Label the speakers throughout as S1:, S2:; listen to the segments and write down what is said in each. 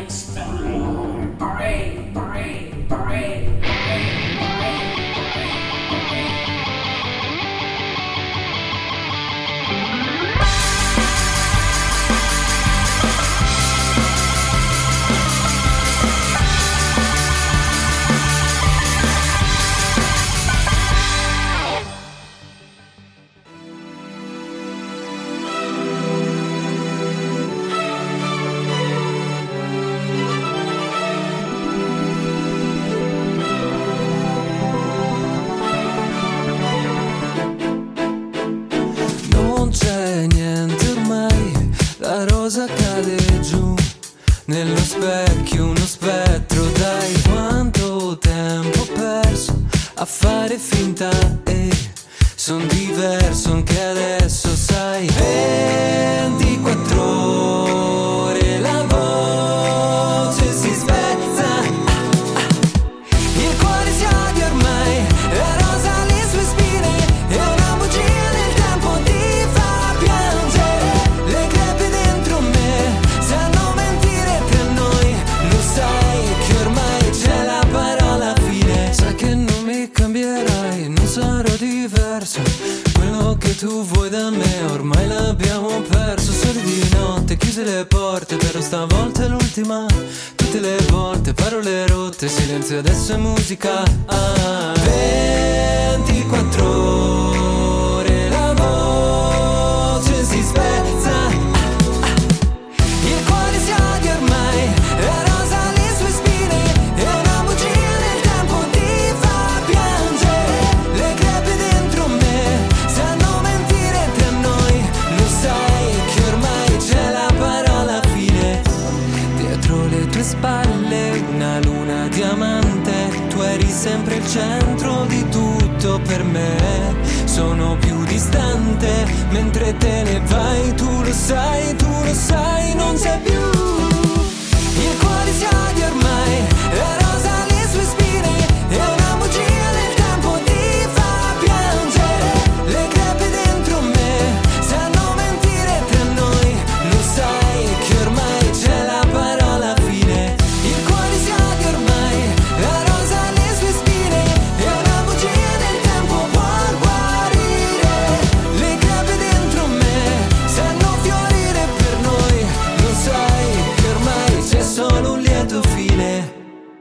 S1: Cade giù nello specchio uno spettro, dai, quanto tempo perso a fare finta e son diverso anche adesso, sai. 24 ore la voce si spezza, il cuore si odia ormai, la rosa le sue spine e una bugia nel tempo ti fa piangere. Le crepe dentro me sanno mentire tra noi, lo sai che ormai c'è la parola fine. Sai che non mi cambierai, non sarò diverso, quello che tu vuoi da me ormai l'abbiamo perso. Soli di notte, chiuse le porte, però stavolta è l'ultima. Tutte le volte parole rotte, silenzio adesso è musica. 24 ore la voce si spezza, il cuore si odia ormai, la rosa le sue spine e una bugia nel tempo ti fa piangere. Le crepe dentro me sanno mentire tra noi, lo sai che ormai c'è la parola fine. Dietro le tue spalle una luna diamante, tu eri sempre il centro di tutto per me. Sono più distante mentre te ne vai, tu lo sai, non sei più. Il cuore si odia ormai, la rosa le sue spine e una bugia nel tempo ti fa piangere. Le crepe dentro me sanno mentire tra noi, lo sai che ormai c'è la parola fine. Il cuore si odia ormai, la rosa le sue spine e una bugia nel tempo può guarire. Le crepe dentro me sanno fiorire per noi, lo sai che ormai c'è solo un lieto fine.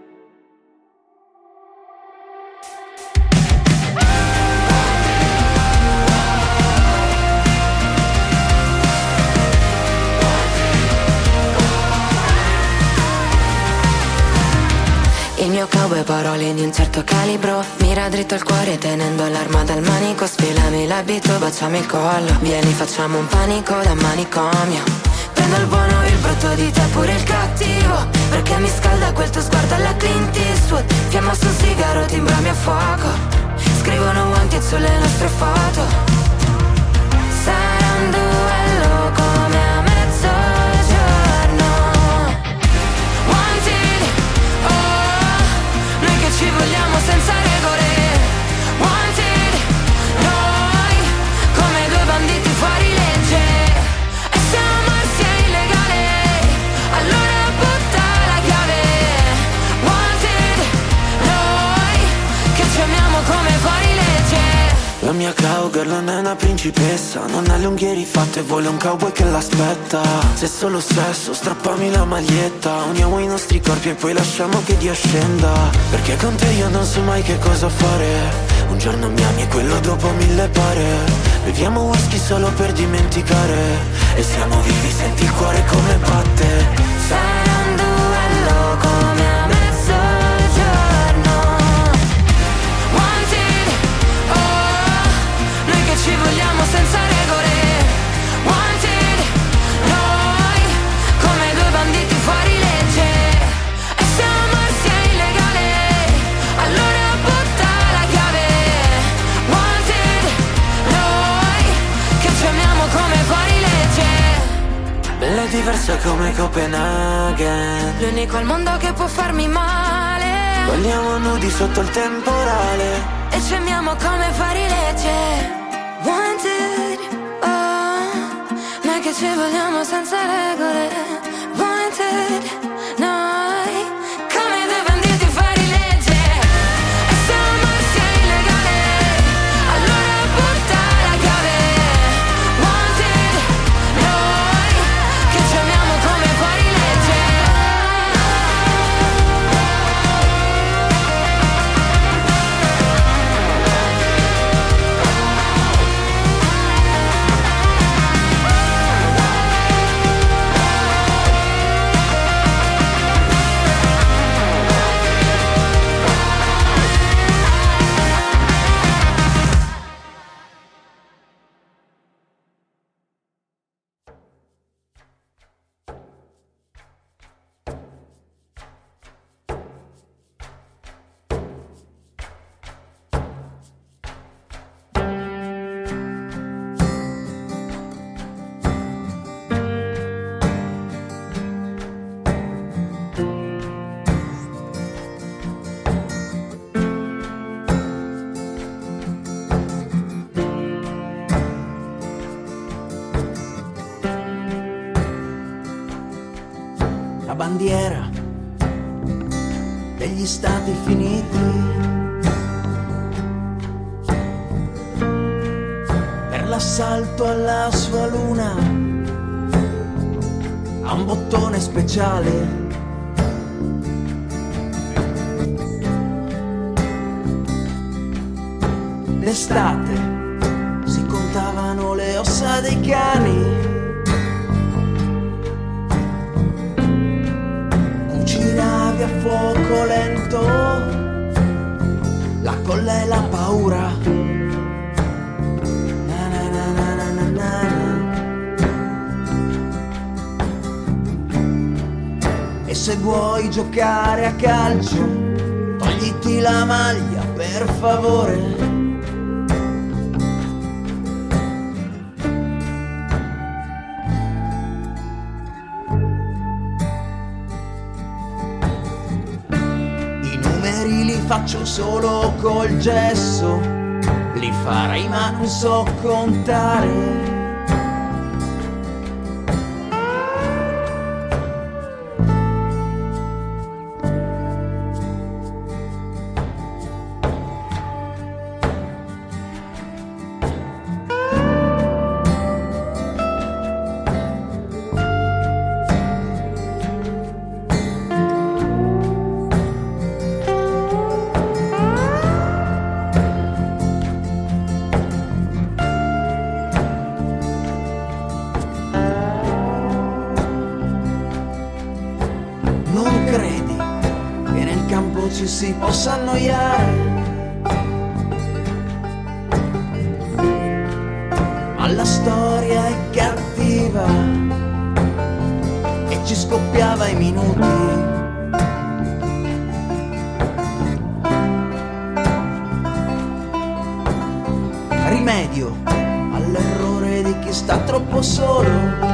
S2: Il mio cowboy parole di un certo calibro, mira dritto al cuore tenendo l'arma dal manico. Sfilami l'abito, baciami il collo, vieni facciamo un panico da manicomio. Prendo il buono, il brutto di te, pure il cattivo, perché mi scalda quel tuo sguardo alla Clint Eastwood. Fiamma su un sigaro, timbrami a fuoco, scrivono wanted sulle nostre foto. Sarà un duello come a mezzogiorno. Wanted, oh, noi che ci vogliamo senza regole. Wanted, noi come due banditi fuori legge. E se amarsi è illegale, allora butta la chiave. Wanted, noi che ci amiamo come fuori legge.
S3: La mia cowgirl non è una principessa, non ha le unghie rifatte, vuole un cowboy che l'aspetta. Se è solo sesso, strappami la maglietta, uniamo i nostri corpi e poi lasciamo che Dio scenda. Perché con te io non so mai che cosa fare. Un giorno mi ami e quello dopo 1000 pare. Beviamo whisky solo per dimenticare, e siamo vivi, senti il cuore come batte.
S2: Sarà un duello come a mezzogiorno. Wanted, oh, noi che ci vogliamo senza regole. Wanted, noi come due banditi fuori legge. E se amarsi è illegale, allora butta la chiave. Wanted, noi che ci amiamo come fuori legge.
S3: Bella e diversa come Copenaghen,
S2: L'unico al mondo che può farmi male.
S3: balliamo nudi sotto il temporale.
S2: E ci amiamo come fuori legge. Wanted, oh, noi che ci vogliamo senza regole. Wanted, no.
S3: la bandiera degli Stati finiti, per l'assalto alla sua luna ha un bottone speciale. D'estate si contavano le ossa dei cani, cucinavi a fuoco lento la colla e la paura. Na na na na na na na. E se vuoi giocare a calcio, togliti la maglia per favore. Faccio solo col gesso, li farei ma non so contare. Si possa annoiare, ma la storia è cattiva e ci scoppiava i minuti. Rimedio all'errore di chi sta troppo solo,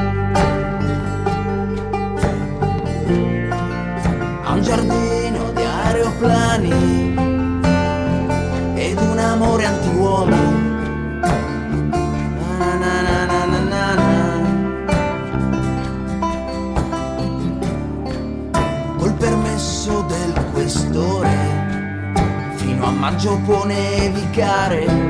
S3: a un giardino aeroplani ed un amore anti-uomo. Na na na na na na na. Col permesso del questore fino a maggio può nevicare.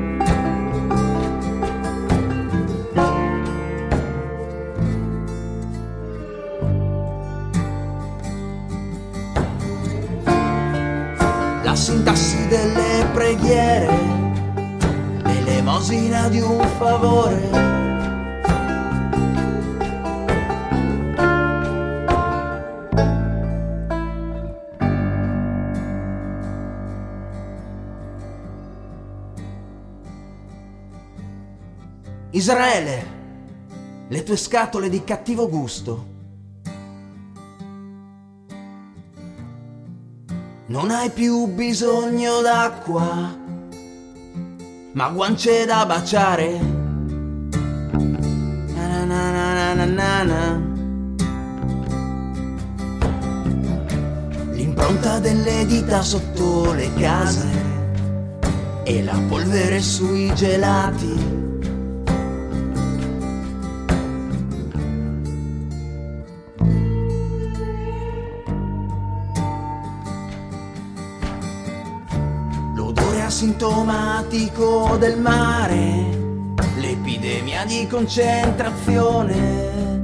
S3: La sintassi delle preghiere, l'elemosina di un favore. Israele, le tue scatole di cattivo gusto. Non hai più bisogno d'acqua, ma guance da baciare. Na na na na na na. L'impronta delle dita sotto le case e la polvere sui gelati. Sintomatico del mare, l'epidemia di concentrazione.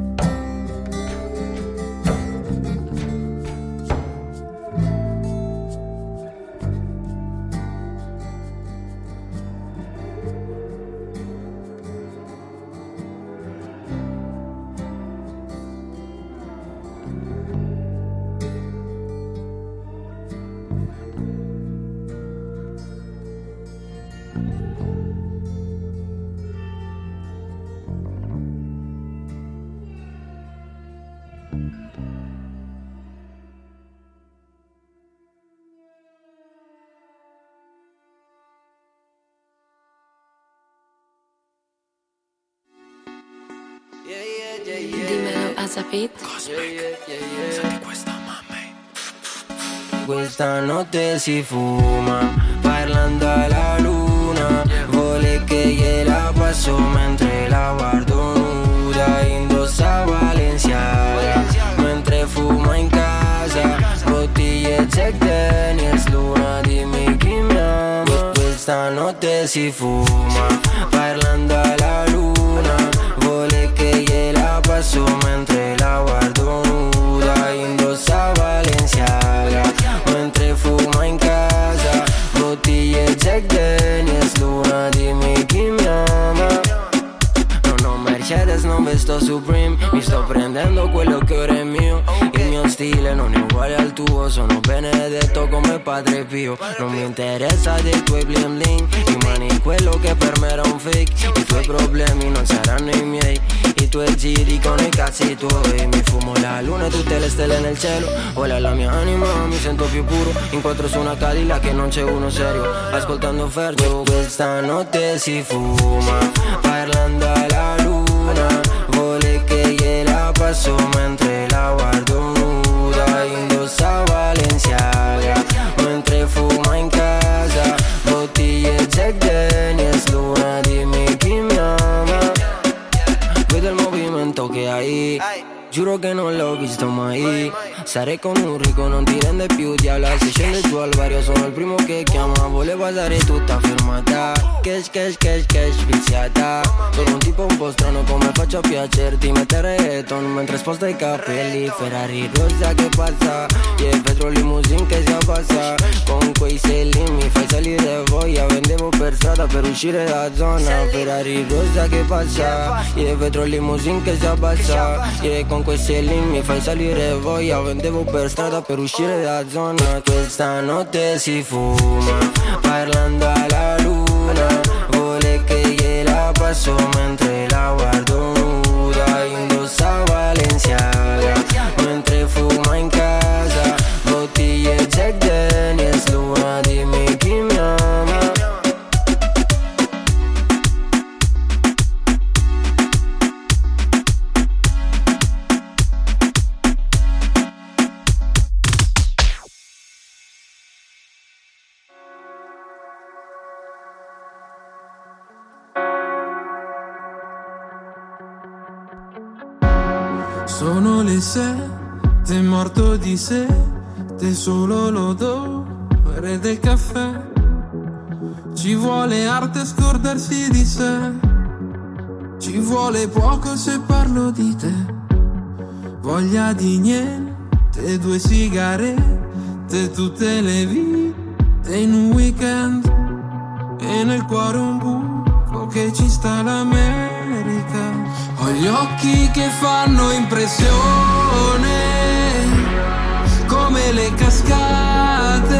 S2: Dimmelo a Zapit.
S3: Senti questa, mamma.
S4: Questa notte si fuma, parlando alla luna. Vuole che gliela passo mentre la guardo nuda. Indossa Balenciaga, mentre fumo questa notte si fuma, parlando alla luna. Vuole che gliela passo mentre la guardo nuda. Indossa Balenciaga mentre fuma in casa. Bottiglie Jack Daniels, luna dimmi chi mi ama. Non ho Mercedes, non vesto Supreme. Mi sto prendendo quello che ora è mio. Il mio stile non è uguale al tuo. Sono benedetto come Padre Pio. Non mi interessa dei tuoi bling bling. Rimani quello che per me era un fake. I tuoi problemi non saranno i miei. I tuoi giri con i cazzi tuoi. Mi fumo la luna e tutte le stelle nel cielo. Vuole la mia anima, mi sento più puro. Incontro su una Cadillac che non c'è uno serio. Ascoltando Fergio, questa notte si fuma, parlando alla luna. Vuole che gliela passo mentre la guardo nuda. Indossa Balenciaga mentre fuma in casa. Bottiglie Jack Daniels, luna dimmi chi mi ama. Vedo il movimento che hai, giuro che non l'ho visto mai. Stare con un ricco non ti rende più diavolo. Se scende giù al vario sono il primo che chiama. Volevo dare tutta firmata. Cash, cash, cash, cash, viziata. Sono un tipo un po' strano, come faccio a piacerti. Mettere reggaeton mentre sposta i capelli. Ferrari rosa che passa, yeah, Petro limousine che si abbassa. Con quei selli mi fai salire voglia. Vendevo per strada per uscire da zona. Ferrari rosa che passa, yeah, Petro limousine che si abbassa. Yeah, con quei selli mi fai salire voglia. Vendevo per strada per uscire da zona. Questa notte si fuma, parlando alla luna. Vuole che gliela passo mentre la guardo nuda. Indossa Balenciaga mentre fuma in casa. Bottiglie Jack Daniels, luna dimmi chi mi ama.
S5: Sono le 7, morto di sete, solo l'odore del caffè. Ci vuole arte a scordarsi di sé, ci vuole poco se parlo di te. Voglia di niente, 2 sigarette, tutte le vite in un weekend. E nel cuore un buco che ci sta l'America. Ho gli occhi che fanno impressione, come le cascate,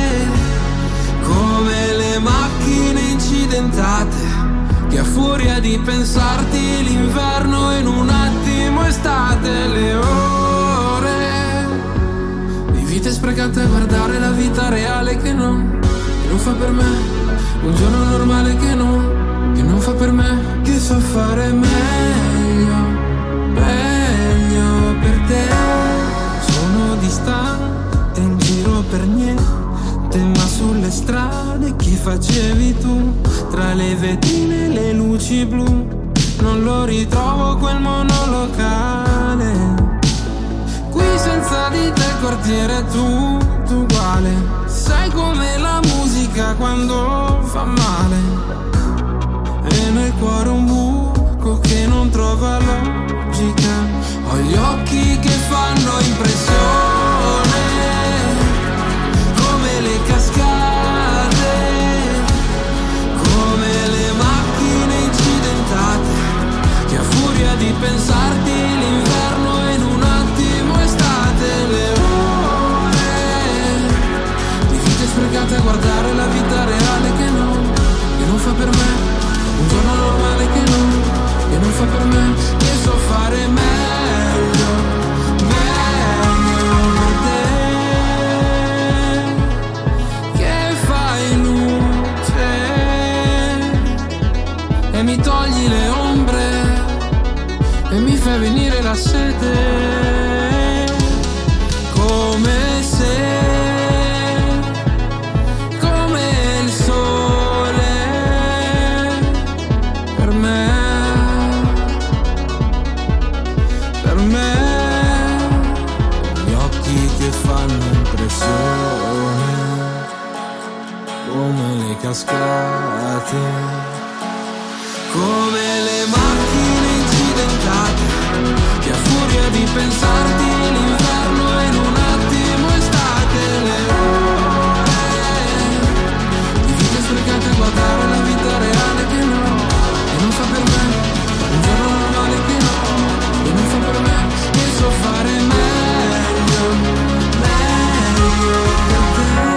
S5: come le macchine incidentate, che a furia di pensarti l'inverno in un attimo estate. Le ore di vite sprecate a guardare la vita reale che non fa per me. Un giorno normale che non fa per me. Che so fare meglio, meglio per te. Sono distante, in giro per niente, ma sulle strade che facevi tu, tra le vetrine e le luci blu, non lo ritrovo quel monolocale. Qui senza di te il quartiere è tutto uguale. Sai com'è la musica quando fa male. E nel cuore un buco che non trova logica. Ho gli occhi che fanno impressione, come le cascate, come le macchine incidentate, che a furia di pensarti l'inverno in un attimo estate. Le ore di vite sprecate a guardare la vita reale che non fa per me. Un giorno normale che non fa per me. Che so fare meglio, meglio per te. Che fai luce e mi togli le ombre e mi fai cascate, come le macchine incidentate, che a furia di pensarti l'inferno in un attimo estate. Le ore di vita sprecate a guardare la vita reale che no, e non fa per me, un giorno normale che no, e non fa per me, e so fare meglio, meglio per te.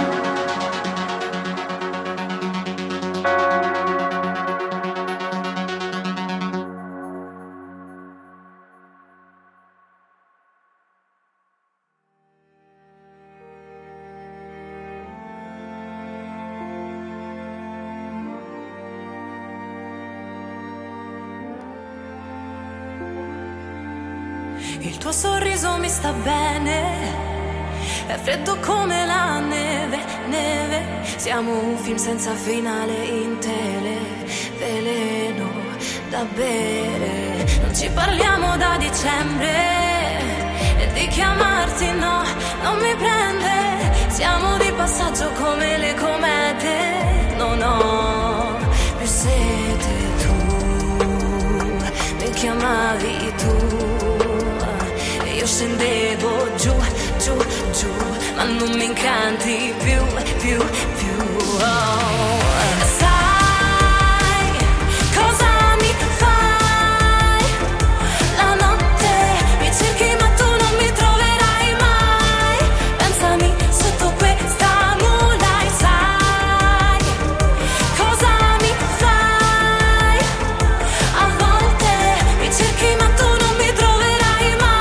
S6: Il tuo sorriso mi sta bene, è freddo come la neve, neve. Siamo un film senza finale in tele, veleno da bere. Non ci parliamo da dicembre e di chiamarti no, non mi prende. Siamo di passaggio come le comete, non ho più sete, tu mi chiamavi tu. Io scendevo giù, giù, giù, ma non mi incanti più, più, più. Oh. Sai cosa mi fai? La notte mi cerchi ma tu non mi troverai mai. Pensami sotto questa moonlight. Sai cosa mi fai? A volte mi cerchi ma tu non mi troverai mai.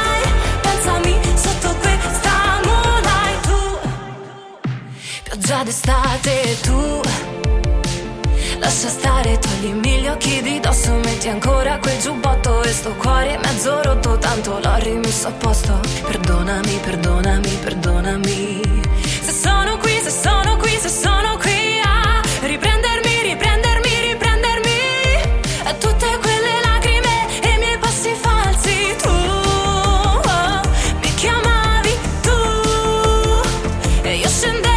S6: Già d'estate tu lascia stare, toglimi gli occhi di dosso, metti ancora quel giubbotto e sto cuore mezzo rotto, tanto l'ho rimesso a posto. Perdonami, perdonami, perdonami. Se sono qui, se sono qui, se sono qui a riprendermi, riprendermi, riprendermi. A tutte quelle lacrime e i miei passi falsi. Tu mi chiamavi tu e io scendevo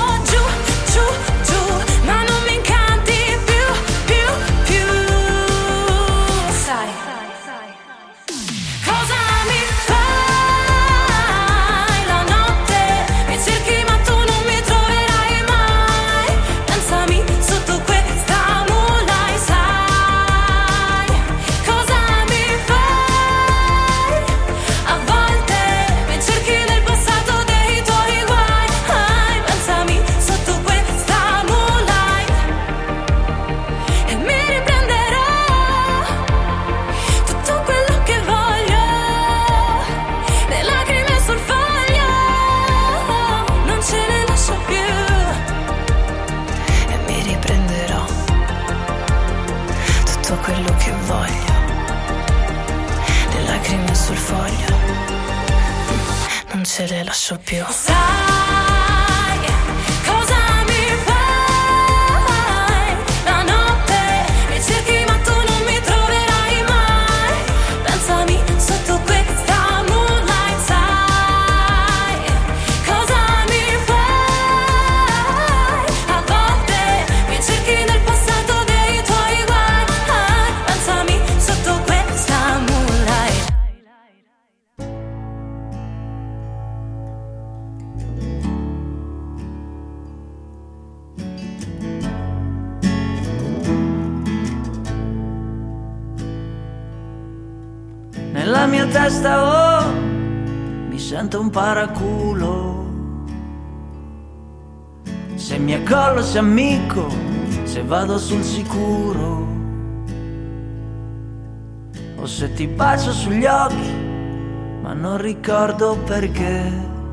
S6: quello che voglio, le lacrime sul foglio, non ce le lascio più. Sai cosa mi fai? La notte mi cerchi ma tu non mi troverai mai. Pensami sotto questa moonlight. Sai cosa mi fai? A volte mi cerchi nel passato dei tuoi guai. Pensami sotto questa moonlight.
S7: Nella mia testa oh, mi sento un paraculo. Se mi accollo, se amico, se vado sul sicuro, o se ti bacio sugli occhi, ma non ricordo perché,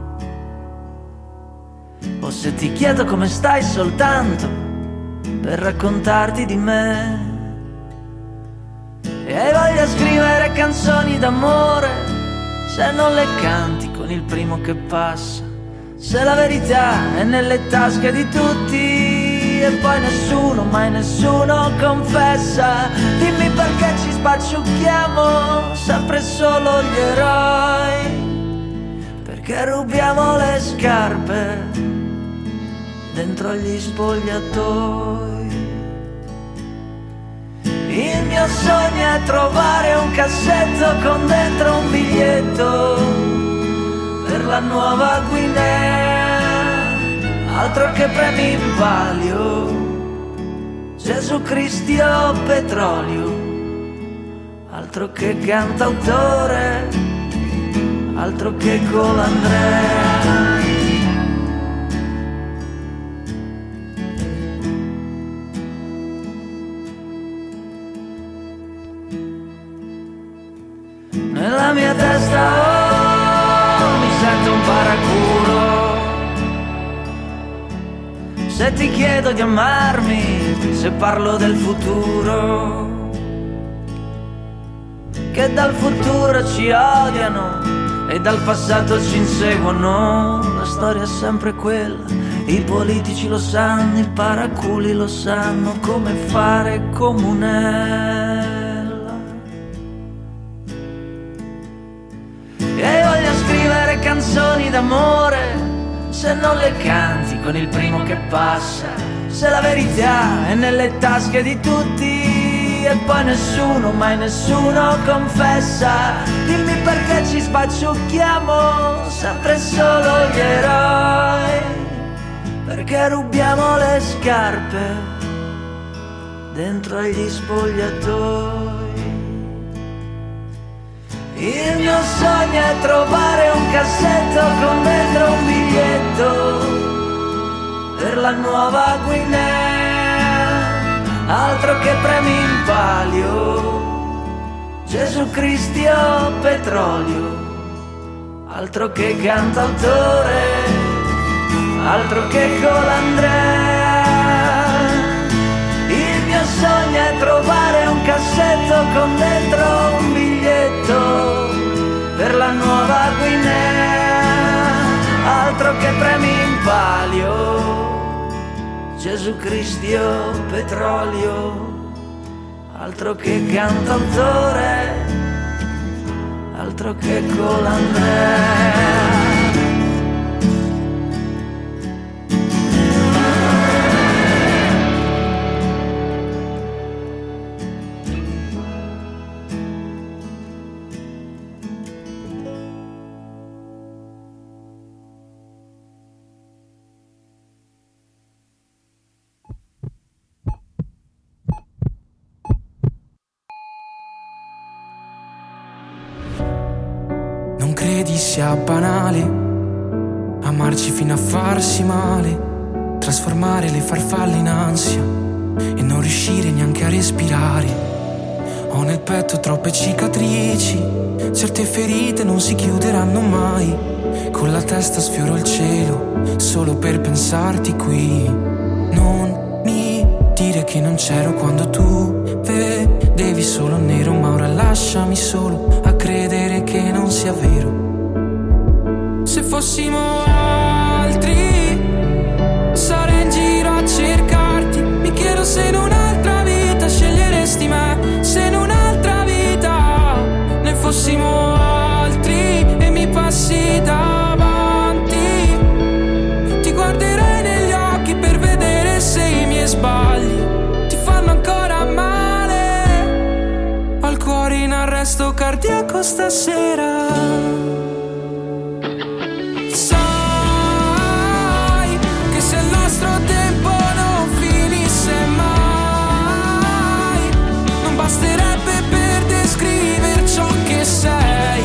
S7: o se ti chiedo come stai soltanto per raccontarti di me. E hai voglia di scrivere canzoni d'amore, se non le canti con il primo che passa, se la verità è nelle tasche di tutti e poi nessuno, mai nessuno confessa. Dimmi perché ci spacciucchiamo sempre solo gli eroi, perché rubiamo le scarpe dentro agli spogliatoi. Il mio sogno è trovare un cassetto con dentro un biglietto per la Nuova Guinea, altro che premi in palio, Gesù Cristo petrolio, altro che cantautore, altro che Colandrea. Nella mia testa mi sento un paraculo. Se ti chiedo di amarmi, se parlo del futuro, che dal futuro ci odiano e dal passato ci inseguono. La storia è sempre quella, i politici lo sanno, i paraculi lo sanno come fare comunella. E voglio scrivere canzoni d'amore, se non le canti con il primo che passa, se la verità è nelle tasche di tutti e poi nessuno, mai nessuno confessa. Dimmi perché ci spacciucchiamo sempre solo gli eroi, perché rubiamo le scarpe dentro agli spogliatoi. Il mio sogno è trovare un cassetto con dentro un biglietto per la Nuova Guinea, altro che premi in palio, Gesù Cristo petrolio, altro che cantautore, altro che Colandrea. Il mio sogno è trovare un cassetto con dentro un biglietto per la Nuova Guinea, altro che premi in palio, Gesù Cristo petrolio, altro che cantautore, altro che Colandrea.
S8: Credi sia banale amarci fino a farsi male, trasformare le farfalle in ansia e non riuscire neanche a respirare. Ho nel petto troppe cicatrici, certe ferite non si chiuderanno mai. Con la testa sfioro il cielo solo per pensarti qui. Non mi dire che non c'ero quando tu vedevi solo nero, ma ora lasciami solo a credere che non sia vero. Se fossimo altri sarei in giro a cercarti. Mi chiedo se in un'altra vita sceglieresti me, se in un'altra vita ne fossimo altri e mi passi davanti. Ti guarderei negli occhi per vedere se i miei sbagli ti fanno ancora male. Ho il cuore in arresto cardiaco stasera. Basterebbe per descrivere ciò che sei.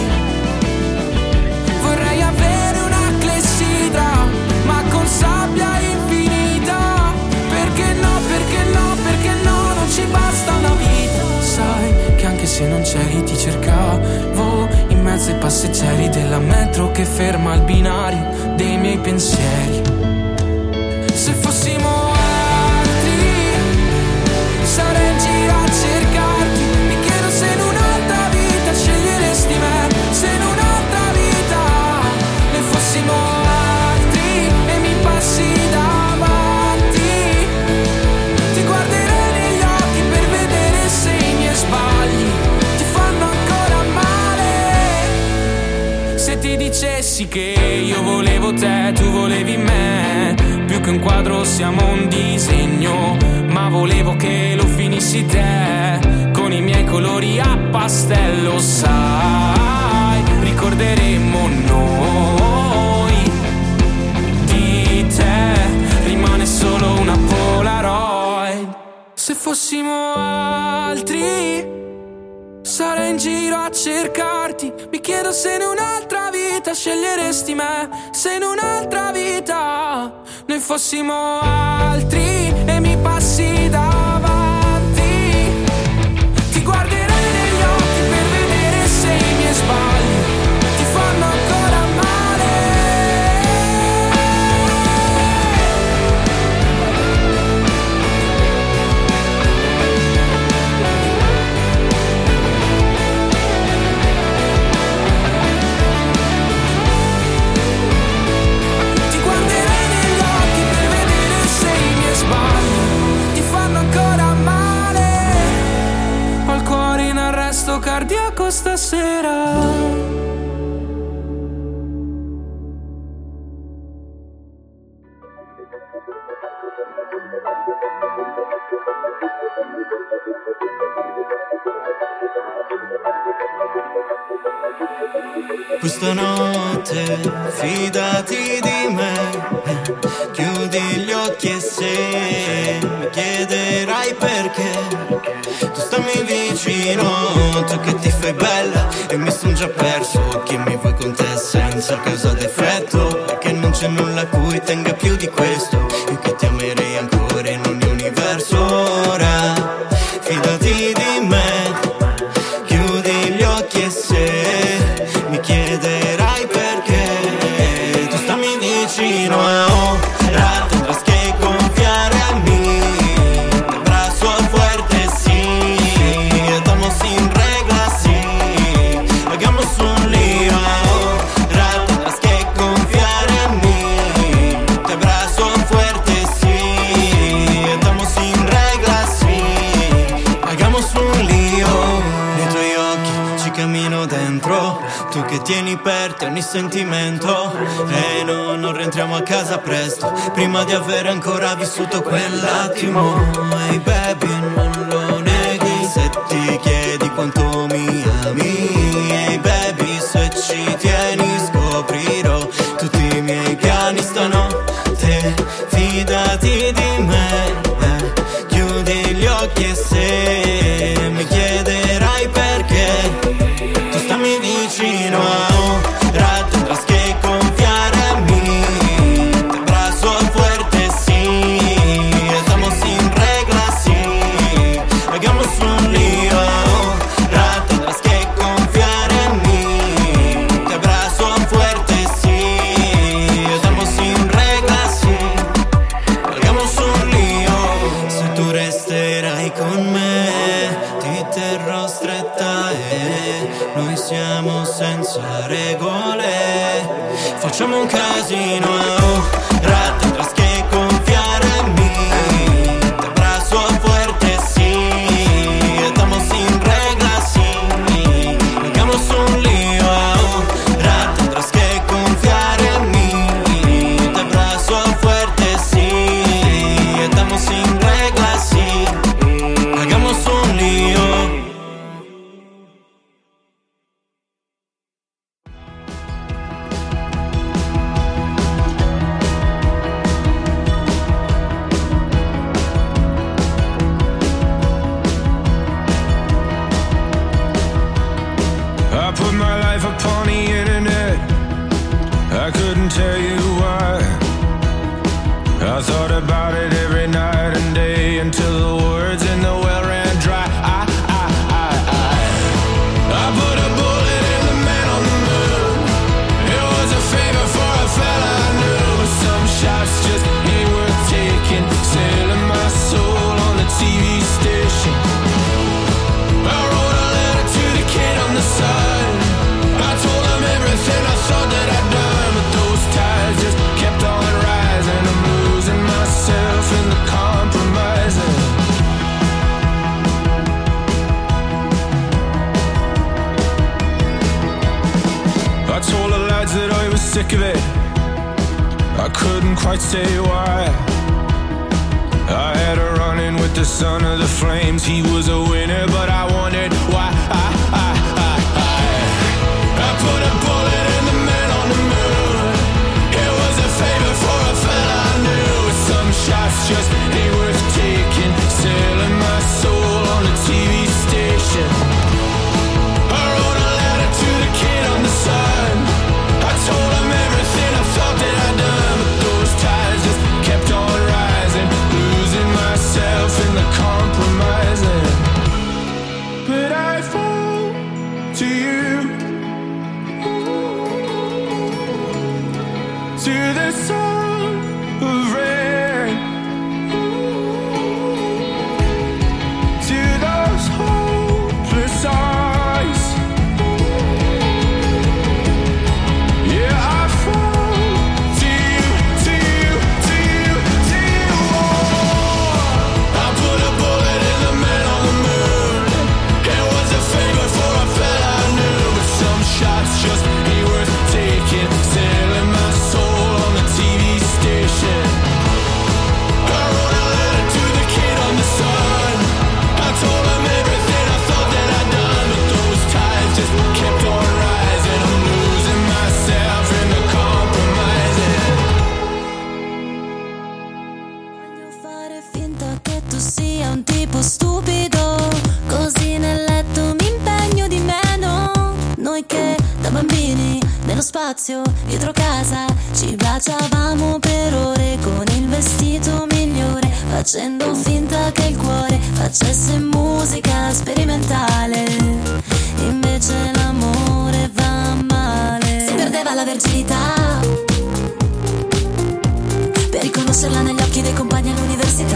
S8: Vorrei avere una clessidra, ma con sabbia infinita. Perché no, perché no, perché no, non ci basta una vita. Sai che anche se non c'eri ti cercavo in mezzo ai passeggeri della metro che ferma il binario dei miei pensieri. Se fossimo altri sarei in giro a cercarti. Mi chiedo se in un'altra vita sceglieresti me, se in un'altra vita ne fossimo altri e mi passi davanti. Ti guarderei negli occhi per vedere se i miei sbagli ti fanno ancora male. Se ti dicessi che io volevo te, tu volevi me, più che un quadro siamo un disegno, ma volevo che lo finissi te, con i miei colori a pastello, sai, ricorderemo noi di te, rimane solo una Polaroid. Se fossimo altri sarei in giro a cercarti, mi chiedo se in un'altra vita sceglieresti me, se in un'altra vita noi fossimo altri e mi passi davanti, ti guarderei negli occhi per vedere se i miei sbagli ti fanno ancora male. Cardiaco stasera.
S3: Questa notte fidati di me, chiudi gli occhi e se mi chiederai perché, tu stammi vicino, tu che ti fai bella e mi son già perso, che mi vuoi con te senza causa d'effetto, perché non c'è nulla a cui tenga più di questo, io che ti amerei ancora in ogni universo. Ora fidati di me, chiudi gli occhi e se mi chiederai perché, tu stammi vicino a ora, tendrás que confiar en mí, te abrazo fuerte sí, estamos sin reglas sí, hagamos un lío ahora, tendrás que confiar en mí, te abrazo fuerte sí, estamos sin reglas sí, hagamos un lío, nei tuoi occhi ci cammino dentro, tu che tieni per te ogni sentimento, e non rientriamo a casa presto, prima di aver ancora vissuto quell'attimo. Hey baby, non lo neghi, se ti chiedi quanto mi ami. Hey baby, se ci tieni scoprirò tutti i miei piani stanotte, fidati di me, chiudi gli occhi e se mi chiederai perché, tu stammi vicino a ora, tendrás que confiar en mí, te abrazo fuerte sí, estamos sin reglas sí, hagamos un lío ahora, tendrás que confiar en mí, te abrazo fuerte sí, estamos sin reglas sí, hagamos un lío, se tu resterai con me, ti terrò stretta e noi siamo senza regole, facciamo un casino ora, tendrás que confiar en mí, te abrazo fuerte sí, estamos sin reglas sí, hagamos un lío ahora, tendrás que confiar en mí, te abrazo fuerte sí, estamos sin reglas sí, hagamos un lío.
S5: I put my life upon the internet, I couldn't tell you why. I thought about it every night and day until the words in the well ran dry. I put a bullet in the man on the moon. It was a favor for a fella I knew. Some shots just ain't worth taking, selling my soul on the TV station. I wrote a letter to the kid on the side. I told him everything I thought that I'd done, but those tides just kept on rising. I'm losing myself decides that I was sick of it. I couldn't quite say why. I had a run-in with the son of the flames. He was a winner, but I wondered why. I put a bullet in the man on the moon. It was a favor for a fella I knew. Some shots just ain't worth taking. Selling my soul on a TV station. I wrote a letter to the kid on the sun. I told him everything I thought that I'd done, but those ties just kept on rising, losing myself in the compromising. But I fall to you, to the song of rain, to those hopeless eyes. Yeah, I fall to you, to you, to you, to you. Oh, I put a bullet in the man on the moon. It was a favor for a fella I knew, but some shots just ain't worth taking. Selling my soul on the TV station. I wrote a letter to the kid on the sun. I told him everything I thought that I'd done, but those ties just kept on rising. I'm losing myself in the compromising.
S6: Voglio fare finta che tu sia un tipo stupido, così nel letto mi impegno di meno. Noi che da bambini nello spazio dietro casa ci baciavamo per ore con il vestito migliore, facendo finta che il cuore facesse musica sperimentale. Invece l'amore va male. Si perdeva la verginità per riconoscerla negli occhi dei compagni all'università.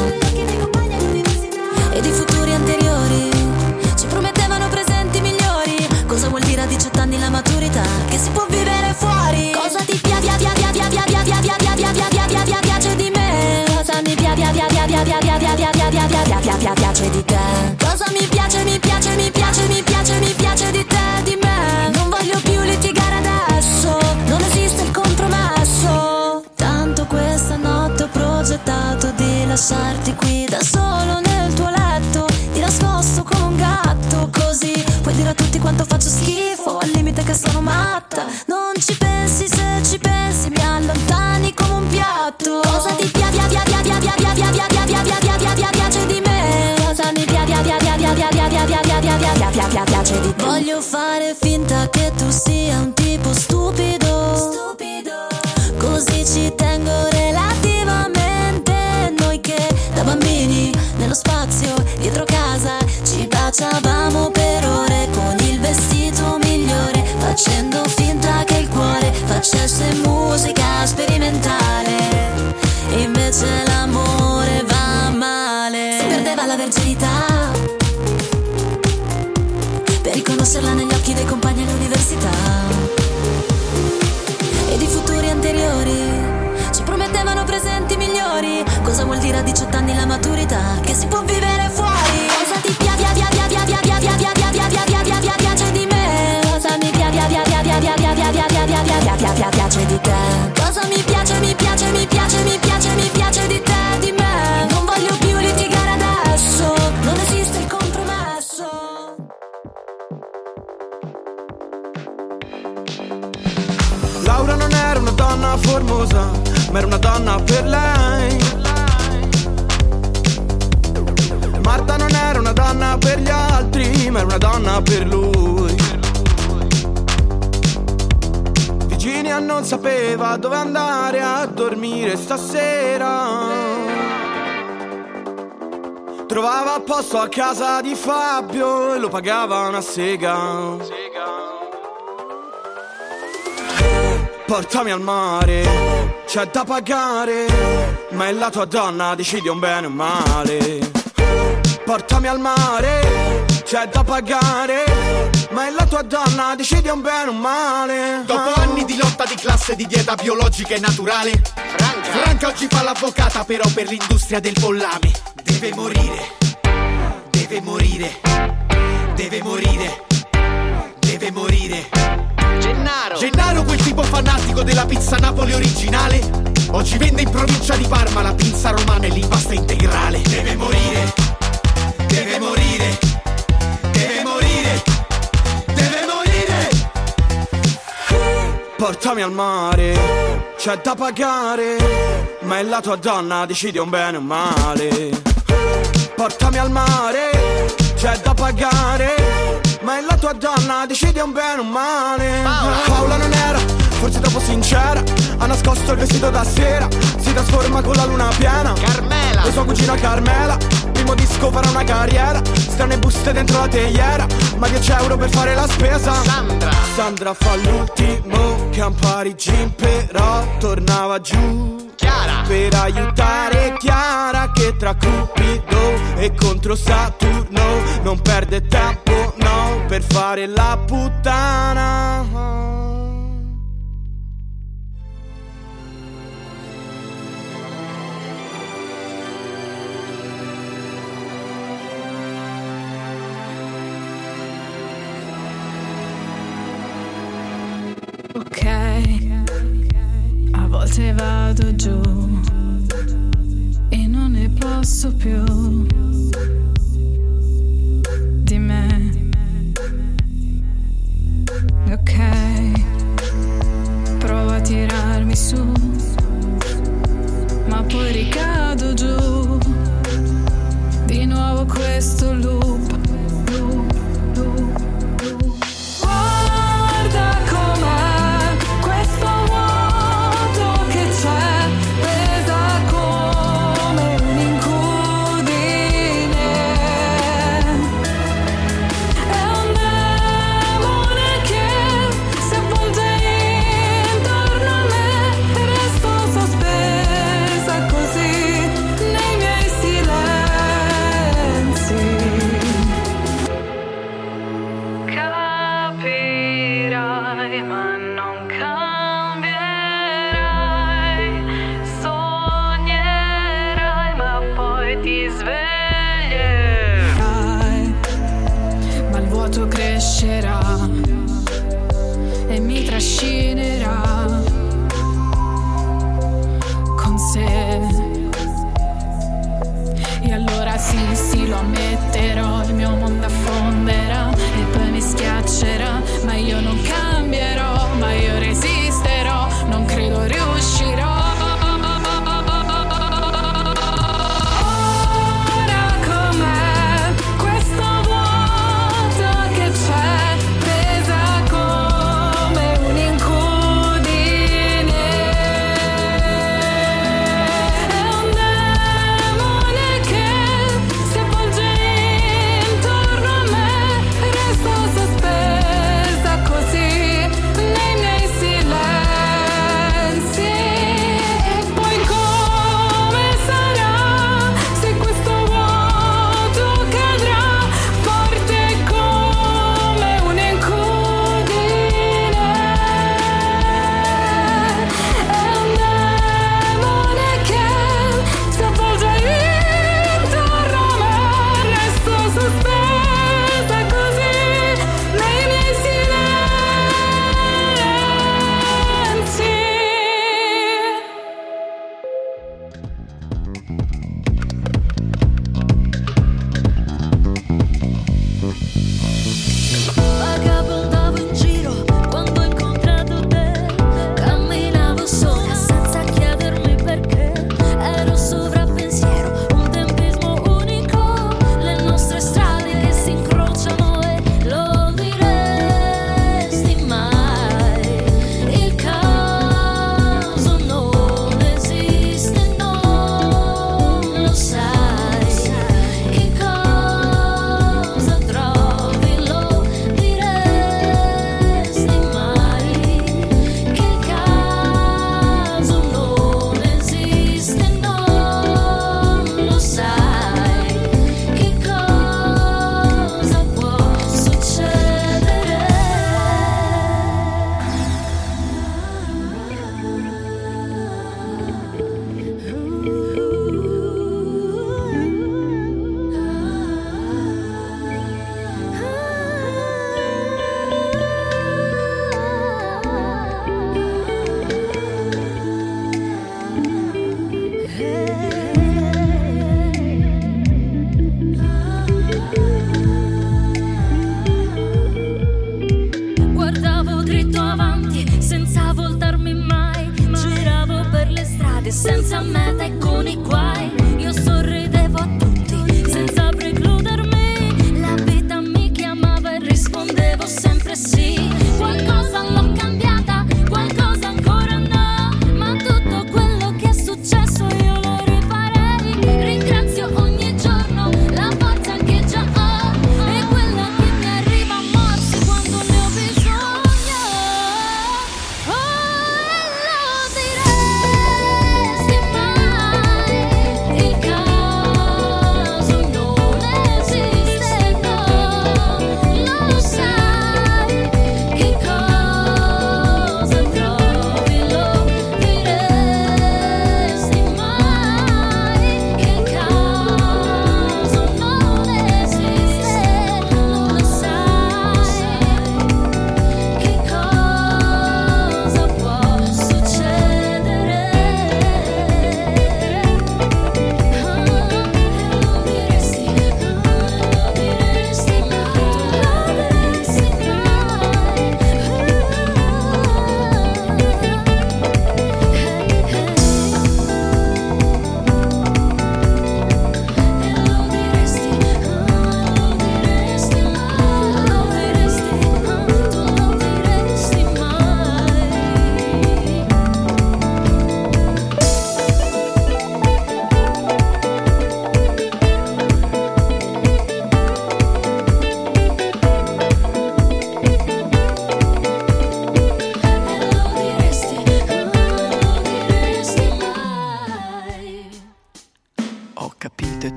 S6: E di futuri anteriori ci promettevano presenti migliori. Cosa vuol dire a 18 anni la maturità? Che si può vivere fuori. Cosa ti piace di me? Cosa mi piace di te? Cosa mi piace di te, di me? Non voglio più litigare adesso, non esiste il compromesso. Tanto questa notte ho progettato di lasciarti qui da solo nel tuo letto, di nascosto come un gatto, così puoi dire a tutti quanto faccio schifo, al limite che sono matta. Non ci pensi, se ci pensi mi allontani come un piatto. Cosa ti piace di me? Cosa mi piace di te? Voglio fare finta che tu sia un tipo stupido, così ci tengo relativamente. Noi che da bambini nello spazio dietro casa ci baciavamo per ore con il vestito migliore, facendo finta che il cuore facesse musica sperimentale. Invece l'amore va male. Si perdeva la verginità per riconoscerla negli occhi dei compagni all'università. E di futuri anteriori ci promettevano presenti migliori. Cosa vuol dire a 18 anni la maturità? Che si può vivere fuori. Cosa ti piace di me? Cosa mi piace di te? Cosa mi piace di te, di me? Non voglio più litigare adesso, non esiste il compromesso.
S3: Laura non era una donna formosa, ma era una donna per lei. Marta non era una donna per gli altri, ma era una donna per lui. Virginia non sapeva dove andare a dormire stasera. Trovava posto a casa di Fabio e lo pagava una sega. Portami al mare, c'è da pagare, ma è la tua donna, decidi un bene o male. Portami al mare, c'è da pagare, ma è la tua donna, decidi un bene o male.
S9: Dopo anni di lotta di classe, di dieta biologica e naturale, Franca oggi fa l'avvocata, però per l'industria del pollame. Deve morire, deve morire, deve morire, deve morire. Gennaro, quel tipo fanatico della pizza Napoli originale, oggi vende in provincia di Parma la pizza romana e l'impasta integrale. Deve morire, deve morire, deve morire, deve morire.
S3: Portami al mare, c'è da pagare, ma è la tua donna, decidi un bene o un male. Portami al mare, c'è da pagare, ma è la tua donna, decidi un bene o un male. Paola non era, forse troppo sincera, ha nascosto il vestito da sera, si trasforma con la luna piena.
S9: Carmela,
S3: e sua cugina Carmela, primo disco farà una carriera, strane buste dentro la teiera, ma 10 euro per fare la spesa. Sandra fa l'ultimo Camparigin, però tornava giù
S9: Chiara
S3: per aiutare Chiara che tra Cupido e contro Saturno non perde tempo, no, per fare la puttana.
S6: Ok, a volte vado giù e non ne posso più di me. Ok, provo a tirarmi su, ma poi ricado giù. Di nuovo questo loop. Guarda com'è questo vuoto che c'è, pesa come un'incudine. È un demone che si avvolge intorno a me e resto sospesa così nei miei silenzi. Capirai ma non cambierai, sognerai ma poi ti sveglierai, ma il vuoto crescerà e mi trascinerà con sé. E allora sì, lo ammetterò, il mio mondo affonderà e poi mi schiaccerà, ma io non cambierò, ma io resisterò, non credo riuscirò. Ora com'è questo vuoto che c'è, pesa come un'incudine.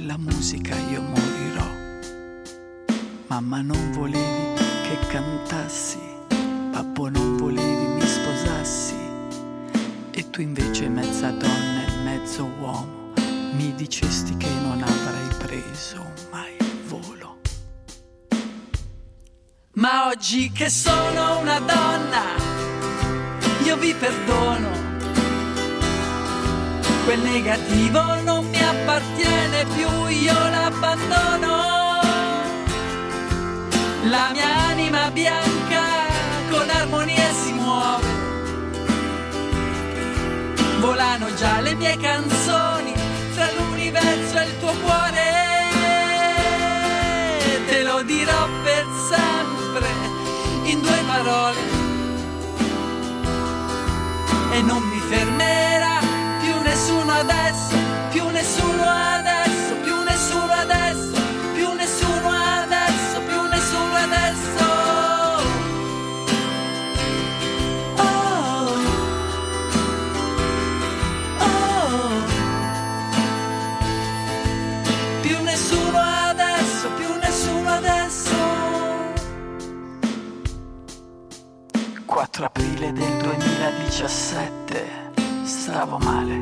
S10: quella musica io morirò. Mamma, non volevi che cantassi, babbo, non volevi mi sposassi, e tu invece mezza donna e mezzo uomo mi dicesti che non avrei preso mai il volo. Ma oggi che sono una donna, io vi perdono, quel negativo non mi appartiene più, io l'abbandono. La mia anima bianca con armonia si muove, volano già le mie canzoni tra l'universo e il tuo cuore. Te lo dirò per sempre in 2 parole, e non mi fermerà più nessuno adesso, più nessuno adesso, più nessuno adesso, più nessuno adesso, più nessuno adesso. Oh, oh, più nessuno adesso, più nessuno adesso. 4 aprile del 2017, stavo male.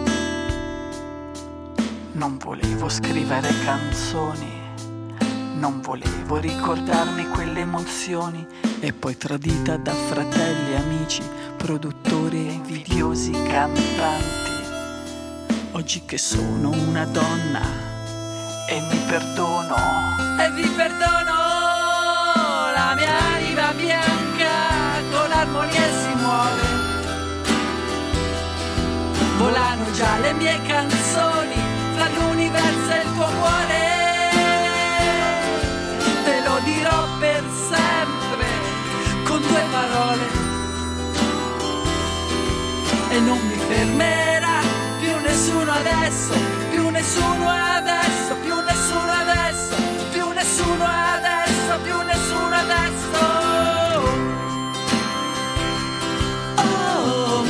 S10: Non volevo scrivere canzoni, non volevo ricordarmi quelle emozioni, e poi tradita da fratelli, amici, produttori e invidiosi cantanti. Oggi che sono una donna e mi perdono, e vi perdono, la mia anima bianca con armonia si muove, volano già le mie canzoni fra l'universo e il tuo cuore. Te lo dirò per sempre con 2 parole, e non mi fermerà più nessuno adesso, più nessuno adesso, più nessuno adesso, più nessuno adesso, più nessuno adesso. Oh,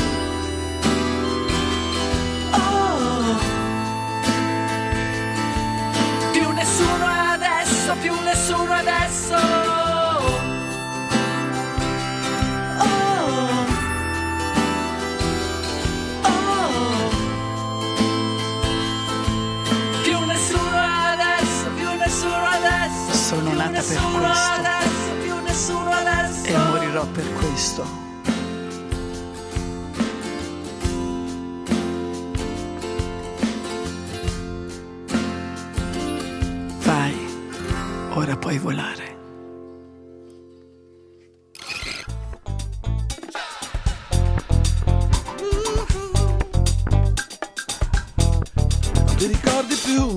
S10: oh, più nessuno adesso, più nessuno adesso. Oh, oh, più nessuno adesso, più nessuno adesso. Sono nata per questo, adesso, più nessuno adesso, e morirò per questo. Vai, ora puoi volare.
S11: Non ti ricordi più?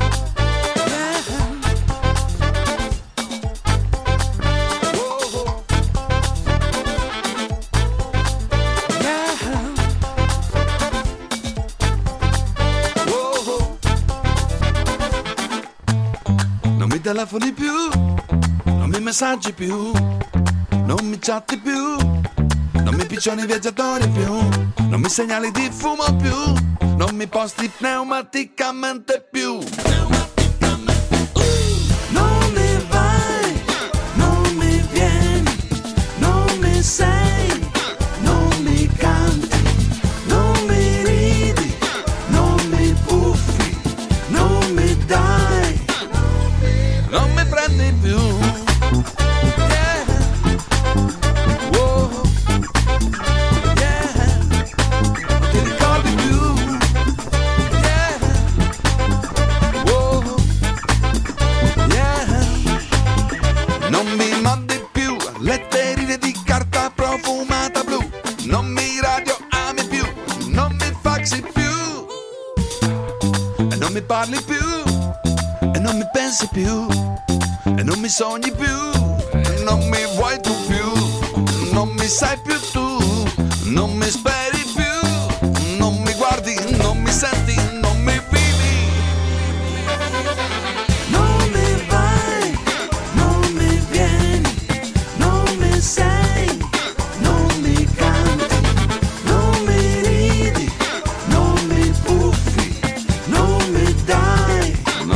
S12: Non mi telefoni più, non mi messaggi più, non mi chatti più, non mi piccioni viaggiatori più, non mi segnali di fumo più, non mi posti pneumaticamente più.
S11: Non mi vai, non mi vieni, non mi sei, non mi canti, non mi ridi, non mi buffi, non mi dai,
S12: non mi prendi più. Yeah. Whoa. Yeah. Non ti ricordi più. Yeah. Whoa. Yeah. Non mi mandi più letterine di carta profumata blu, non mi radioami più, non mi faxi più, e non mi parli più, e non mi pensi più, e non mi sogni più, e non mi vuoi tu più, non mi sai più tu, non mi speri più, non mi guardi, non mi senti, non mi vivi.
S11: non mi vai, non mi vieni, non mi sei, non mi canti, non mi ridi, non mi buffi, non mi dai,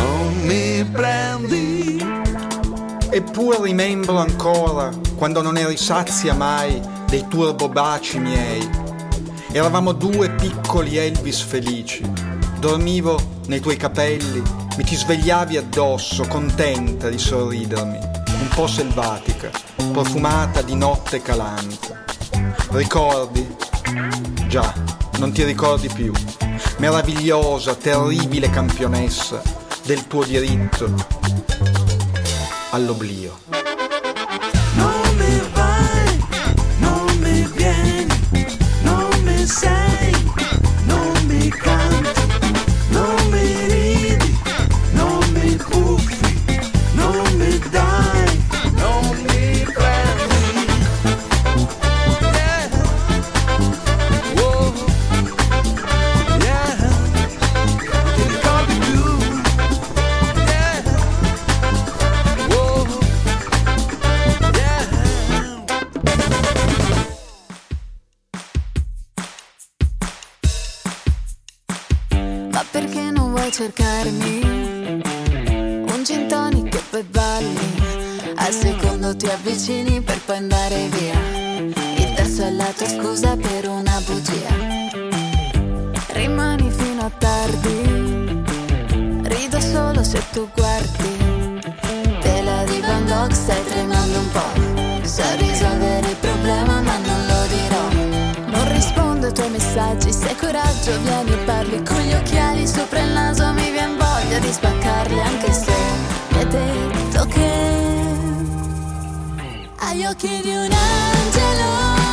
S13: Eppure rimembro ancora quando non eri sazia mai dei turbobaci miei. Eravamo due piccoli Elvis felici. Dormivo nei tuoi capelli, mi ti svegliavi addosso, contenta di sorridermi, un po' selvatica, profumata di notte calante. Ricordi? Già, non ti ricordi più. Meravigliosa, terribile campionessa del tuo diritto all'oblio.
S11: Non mi vai, non mi vieni, non mi sei, non mi canti, non mi ridi, non mi buffi, non mi dai, non mi prendi. Yeah. Whoa. Yeah. Ti ricordi più? Yeah. Whoa. Yeah.
S14: Ma perché non vuoi cercarmi? Un gin tonic e poi balli. Al secondo ti avvicini per poi andare via. Il terzo è la tua scusa per una bugia. Rimani fino a tardi. Rido solo se tu guardi. Tela di Van Gogh, stai tremando un po'. So risolvere il problema ma non lo dirò. Non rispondo ai tuoi messaggi. Se hai coraggio vieni e parli. Con gli occhiali sopra il naso mi vien voglia di spaccarli. Anche se mi hai detto che hai gli occhi di un angelo,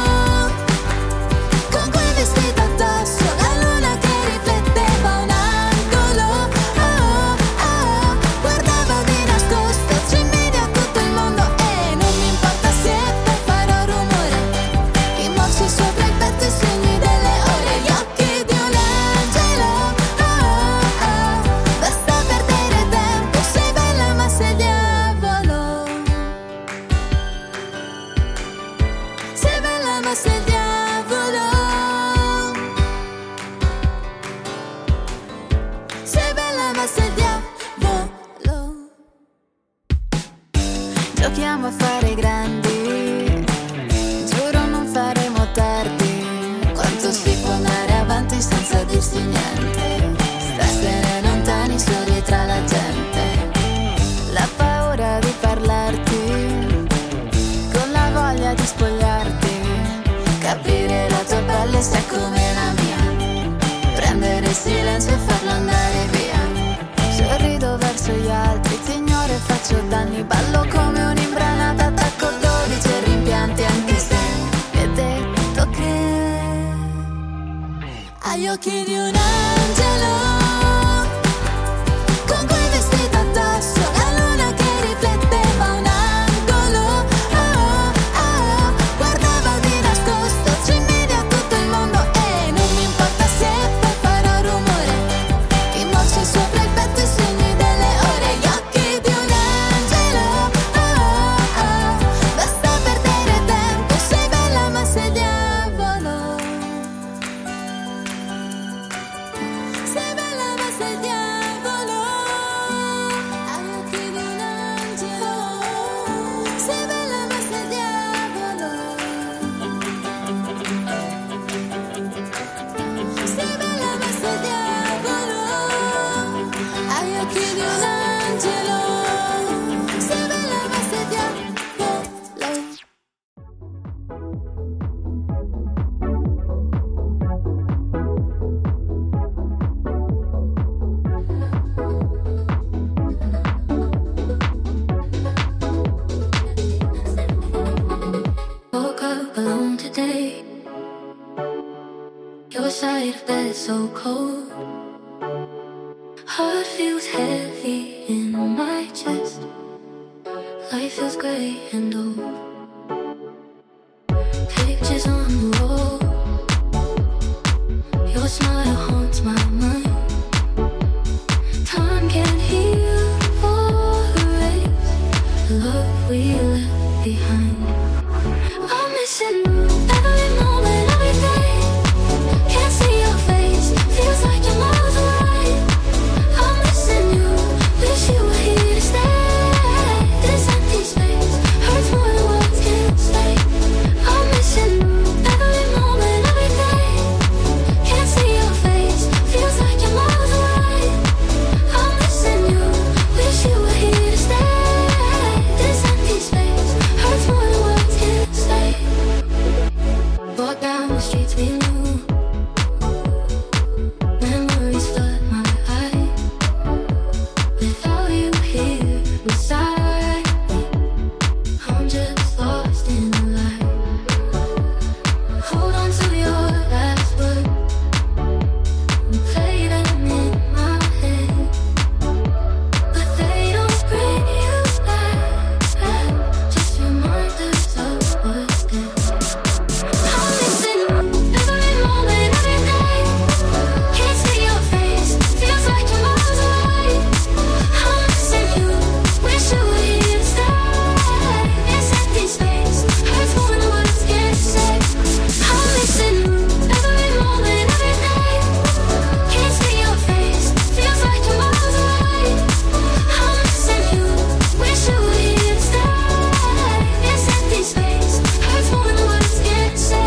S14: con quel vestito addosso, la luna che rifletteva un angolo. Oh, oh, guardava di nascosto, ci invidia tutto il mondo. E non mi importa se poi farò rumore. I morsi sopra il petto, i segni delle ore. Gli occhi di un angelo. Oh, oh, basta perdere tempo. Sei bella ma sei il diavolo. Sei bella ma sei il diavolo. Sei bella ma sei il diavolo. Giochiamo a fare grandi. Giuro non faremo tardi. Quanto si può andare avanti senza dirsi niente. Starsene lontani soli tra la gente. La paura di parlarti, con la voglia di spogliarti. Capire la tua pelle se è come la mia. Prendere il silenzio e farlo andare via. Sorrido verso gli altri, ti ignoro e faccio danni. Ballo come un'imbranata, attacco 12 rimpianti. Anche se mi hai detto che hai gli occhi di un angelo, con quel vestito addosso, la luna che rifletteva un angolo. Oh, oh, guardava di nascosto, ci invidia tutto il mondo. E non mi importa se poi farò rumore. I morsi sopra il petto, i segni delle ore. Gli occhi di un angelo. Oh, oh, basta perdere tempo. Sei bella ma sei il diavolo. Sei bella ma sei il diavolo. Hai gli occhi di un angelo. Sei bella ma sei il diavolo. Sei bella ma sei il diavolo. Hai gli occhi di un angelo. Sei bella ma sei il diavolo.
S15: Woke up alone today. Your side of bed so cold. Heart feels heavy in my chest. Life feels grey and old. Pictures on the wall. Your smile haunts my mind. Time can't heal or erase the love we left behind. I'm missing you every moment, every day. Can't see your face, feels like you're miles away. I'm missing you, wish you were here to stay. This empty space. Without you here beside me, I'm just lost in the light. Hold on to your last word and play them in my head, but they don't bring you back, just reminders of what's dead. I'm missing you every moment, every day. Can't see your face, feels like you're miles away. I'm missing you, wish you were here to stay. It's empty space, hurts more than words can say. I'm missing you every moment, every day. Can't see your face, feels like you're miles away. I'm missing you, wish you were here to stay. It's empty space, hurts more than words can say.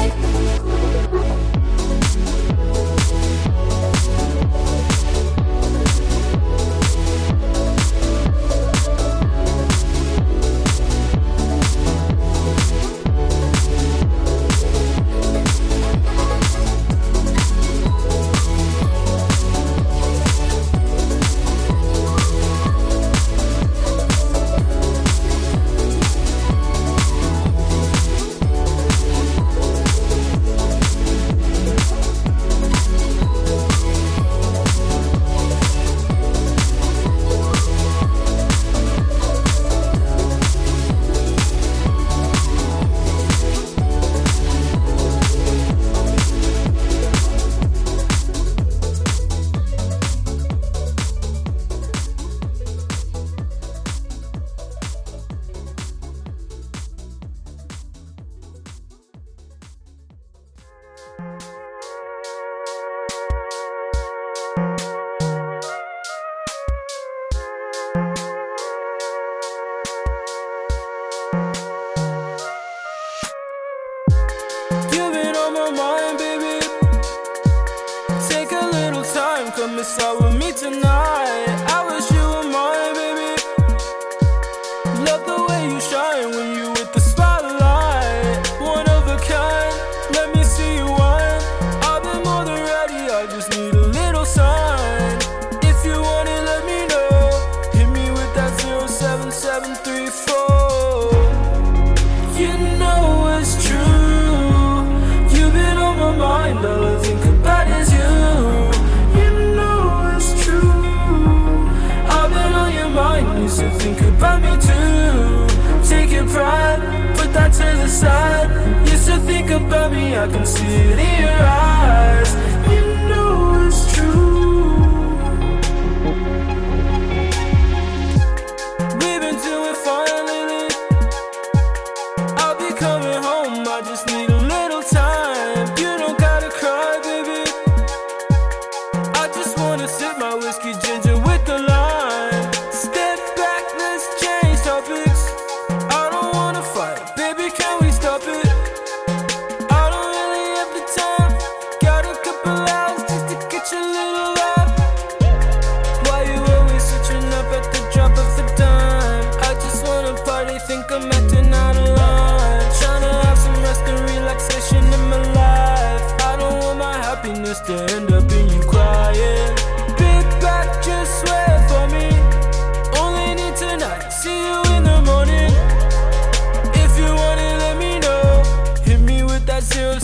S5: You've been on my mind, baby. Take a little time, come miss out with me tonight. I wish you were mine, baby. Love the way you shine when you with the spotlight. One of a kind, let me see you wine. I've been more than ready, I just need a little sign. If you want it, let me know. Hit me with that 07734. You know it's true. You've been on my mind, all I think about is you. You know it's true. I've been on your mind, you should think about me too. Take your pride, put that to the side. You should think about me, I can see it in your eyes. You know it's true. We've been doing fine lately. I'll be coming home, I just need a little time. You don't gotta cry, baby. I just wanna sip my whiskey ginger with the lime. Step back, let's change topics. I don't wanna fight, baby, can we stop it? I don't really have the time. Got a couple hours just to get your little laugh. Why you always switching up at the drop of a dime? I just wanna party, think I'm acting out of line. Tryna have some rest and relaxation in my life. I don't want my happiness to end up in you crying. Big back, just swear for me. Only need tonight, see you in the morning. If you want it, let me know. Hit me with that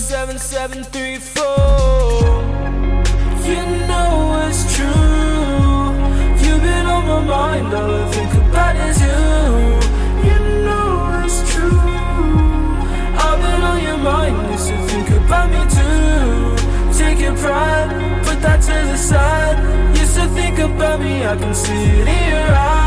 S5: 07734. You know it's true. You've been on my mind, all I think about is you. You know it's true. I've been on your mind, you should think about me too. Take your pride, put that to the side. You should think about me, I can see it in your eyes.